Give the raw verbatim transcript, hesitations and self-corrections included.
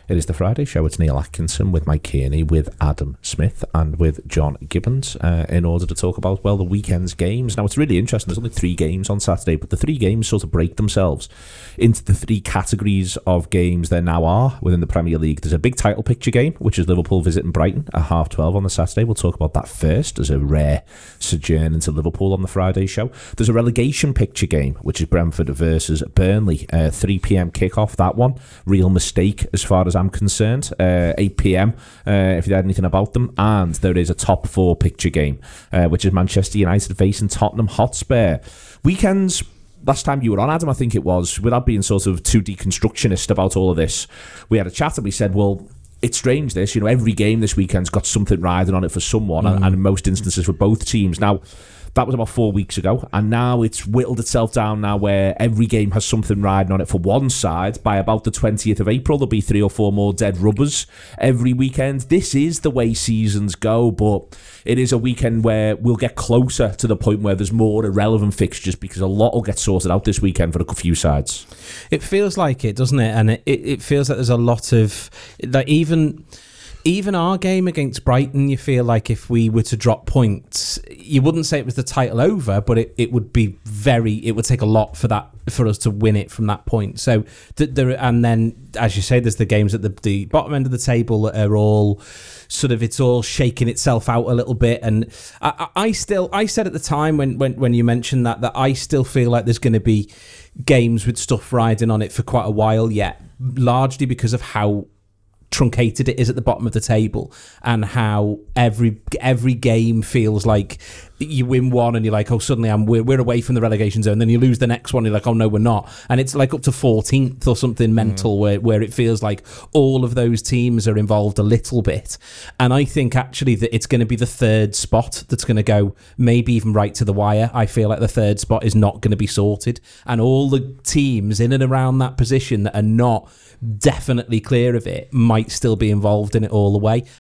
It is the Friday show. It's Neil Atkinson with Mike Kearney, with Adam Smith and with John Gibbons uh, in order to talk about, well, the weekend's games. Now, it's really interesting. There's only three games on Saturday, but the three games sort of break themselves into the three categories of games there now are within the Premier League. There's a big title picture game, which is Liverpool visiting Brighton at half twelve on the Saturday. We'll talk about that first as a rare sojourn into Liverpool on the Friday show. There's a relegation picture game, which is Brentford versus Burnley, uh, three p.m. kickoff, that one. Real mistake as far as I'm concerned. Uh, eight p.m. Uh, if you had anything about them. And there is a top four picture game, uh, which is Manchester United facing Tottenham Hotspur. Weekends, last time you were on, Adam, I think it was, without being sort of too deconstructionist about all of this, we had a chat and we said, well, it's strange this, you know, every game this weekend's got something riding on it for someone, mm. and, and in most instances for both teams. Now, that was about four weeks ago, and now it's whittled itself down now where every game has something riding on it for one side. By about the twentieth of April, there'll be three or four more dead rubbers every weekend. This is the way seasons go, but it is a weekend where we'll get closer to the point where there's more irrelevant fixtures because a lot will get sorted out this weekend for a few sides. It feels like it, doesn't it? And it, it feels like there's a lot of, like, even... Even our game against Brighton, you feel like if we were to drop points, you wouldn't say it was the title over, but it, it would be very, it would take a lot for that for us to win it from that point. So, th- there, and then, as you say, there's the games at the, the bottom end of the table that are all sort of, it's all shaking itself out a little bit. And I, I still, I said at the time when, when, when you mentioned that, that I still feel like there's going to be games with stuff riding on it for quite a while yet, largely because of how truncated it is at the bottom of the table and how every every game feels like you win one and you're like, oh, suddenly I'm we're, we're away from the relegation zone, then you lose the next one, you're like, oh no, we're not, and it's like up to fourteenth or something mental, mm. where, where it feels like all of those teams are involved a little bit. And I think actually that it's going to be the third spot that's going to go maybe even right to the wire. I feel like the third spot is not going to be sorted, and all the teams in and around that position that are not definitely clear of it might still be involved in it all the way.